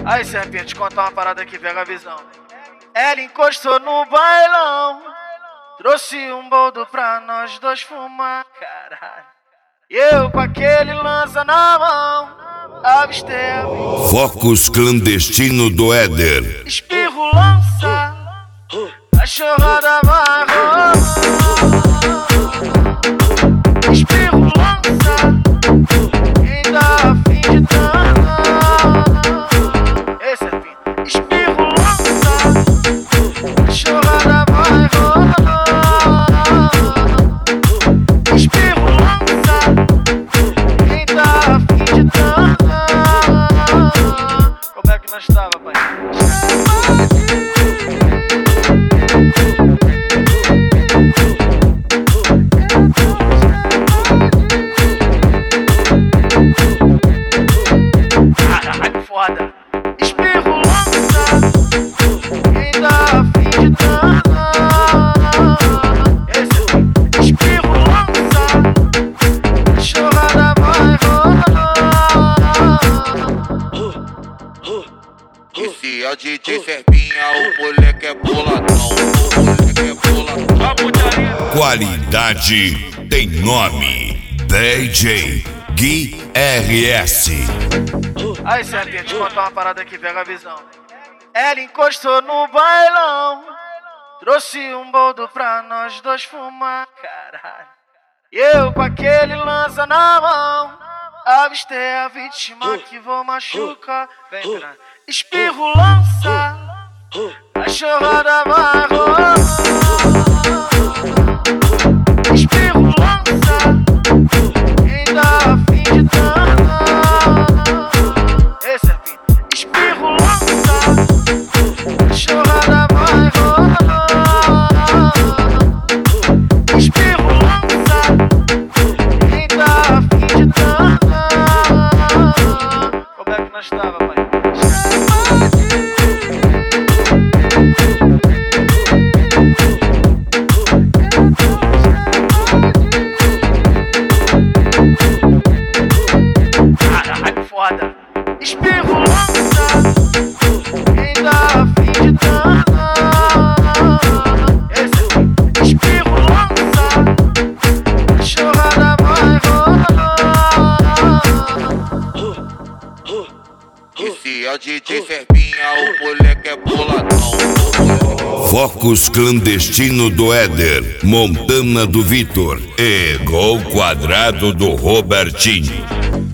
Aí, Serpinha, te contar uma parada aqui, pega a visão. Ela encostou no bailão, trouxe um boldo pra nós dois fumar, caralho. E eu com aquele lança na mão, avistei a vida. Focus clandestino do Éder. Espirro lança, a chorrada vai rolar. Espirro lança, quem tá afim de danar. Esse é fim. Espirro lança, a chorrada vai rolar. Espirro lança, quem tá afim de danar. Como é que nós tava, pai? Caralho, foda. Espirro lança, quem tá afim de danar. Esse é o espirro lança, a chorrada vai rolar. Esse é o DJ Serpinha, o moleque é boladão. O moleque é boladão. Qualidade tem nome. DJ Gui RS. Aí, Serpinha, te contar uma parada aqui, pega a visão. Ela encostou no bailão, trouxe um boldo pra nós dois fumar, caralho. E eu com aquele lança na mão, avistei a vítima que vou machucar. Vem pra espirro lança, a chorrada vai rolar. Espirro lança, quem tá afim de danar. Esse é fim. Espirro lança, a chorrada vai rolar. Espirro lança, quem tá afim de danar. Como é que nós tava, pai? Caralho, foda. Espirro lança, quem tá afim de danar. Esse é o espirro lança, a chorrada vai rolar. Esse é o DJ Serpinha, o moleque é boladão. Focus clandestino do Éder. Montana do Vitor. E gol quadrado do Robertinho.